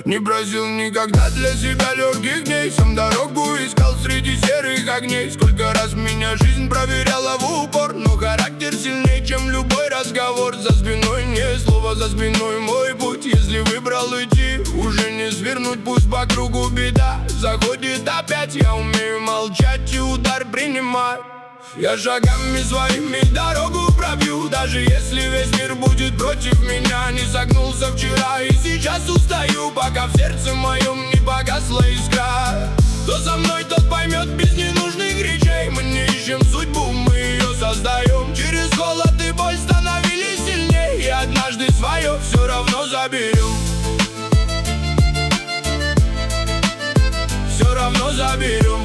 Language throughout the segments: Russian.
Не бросил никогда для себя легких дней. Сам дорогу искал среди серых огней. Сколько раз меня жизнь проверяла в упор, но характер сильнее, чем любой разговор. За спиной не слово, за спиной мой путь. Если выбрал идти, уже не свернуть. Пусть по кругу беда заходит опять. Я умею молчать и удар принимать. Я шагами своими дорогу пробью. Даже если весь мир будет против меня. Не согнулся вчера и сейчас устаю, пока в сердце моем не погасла искра. Кто со мной, тот поймет без ненужных речей. Мы не ищем судьбу, мы ее создаем. Через холод и боль становились сильнее. И однажды свое все равно заберем. Все равно заберем.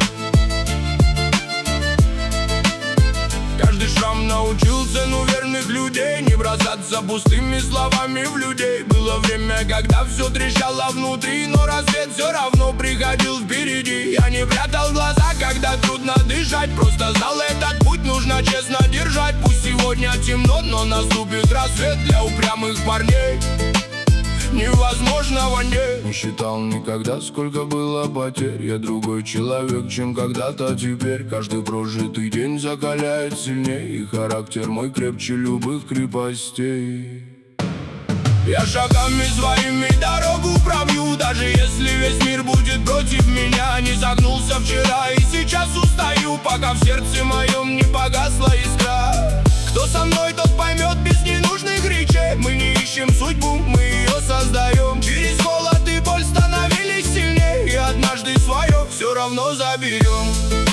Каждый шрам научил цену верных людей. Не бросаться пустыми словами в людей. Было время, когда все трещало внутри, но рассвет все равно приходил впереди. Я не прятал глаза, когда трудно дышать. Просто знал, этот путь нужно честно держать. Пусть сегодня темно, но наступит рассвет. Для упрямых парней невозможного нет. Не считал никогда, сколько было потерь. Я другой человек, чем когда-то теперь. Каждый прожитый день закаляет сильнее. И характер мой крепче любых крепостей. Я шагами своими дорогу пробью. Даже если весь мир будет против меня. Не согнулся вчера и сейчас устаю, пока в сердце моем не погасла искра. Кто со мной, тот поймет без ненужных речей. Мы не ищем судьбу, мы ее создаем. Через холод и боль становились сильнее. И однажды свое все равно заберем.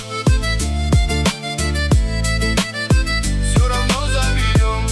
Все равно заберем.